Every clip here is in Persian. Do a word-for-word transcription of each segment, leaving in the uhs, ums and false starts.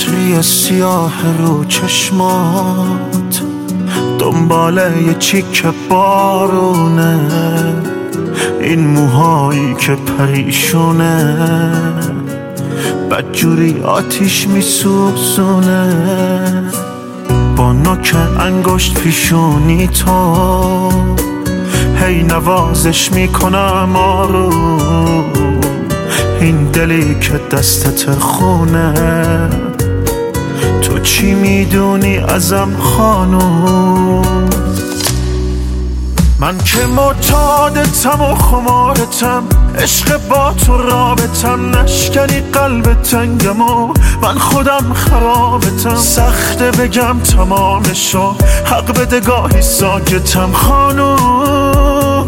قطری سیاه رو چشمات دنبال یه چیک بارونه، این موهایی که پریشونه بدجوری آتیش میسوزونه، با نوک انگشت پیشونی تو هی نوازش میکنم آروم، این دلی که دستت خونه، تو چی میدونی ازم خانوم؟ من که معتادتم و خمارتم، عشق با تو رابطم، نشکنی قلب تنگم و من خودم خرابتم، سخته بگم تمامشو حق بده گاهی ساکتم خانوم.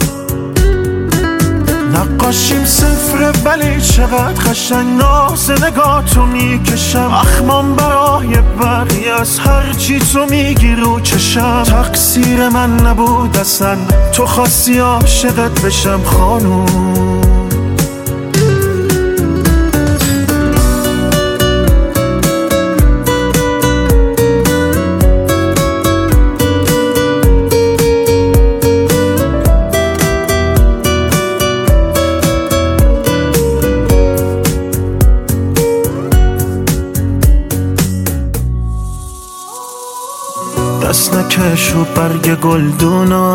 نقاشیم صفره ولی چقدر قشنگ ناز نگاهتو میکشم، اخمام برای بقیه از هرچی تو میگی رو چشم، تقصیر من نبود اصلا تو خواستی عاشقت بشم خانوم. دست نکش و برگ گلدونا،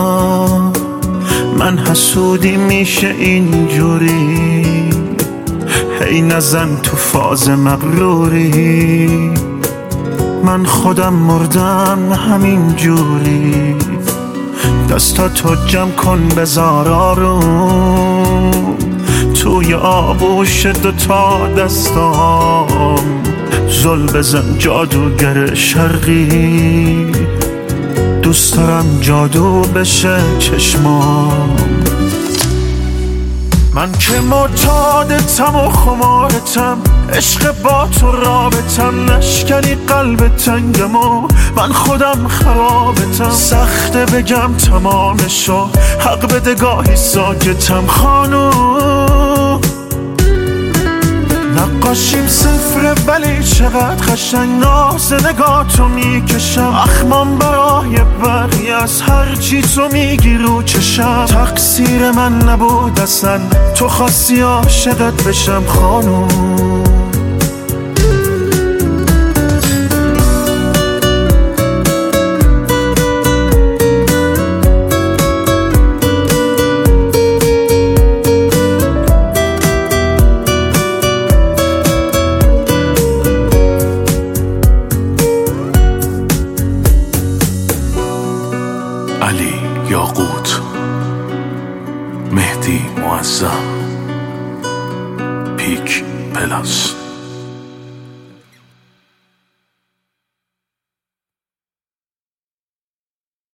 من حسودی میشه اینجوری، هی نزن تو فاز مغروری، من خودم مردم همین جوری، دستاتو جمع کن بذار آروم، توی آغوش دوتا دستام زل بزن جادوگر شرقی، دوست دارم جادو بشه چشمام. من که معتادتم و خمارتم، عشق با تو رابطم، نشکنی قلب تنگم و من خودم خرابتم، سخته بگم تمامشو حق بده گاهی ساکتم خانوم. نقاشیم صفره ولی چقدر قشنگ ناز نگاهتو میکشم، اخمام برای بقیه از هرچی تو میگی رو چشم، تقصیر من نبود اصلا تو خواستی عاشقت بشم خانوم. علی یاقوت، مهدی معظم، پیک پلاس.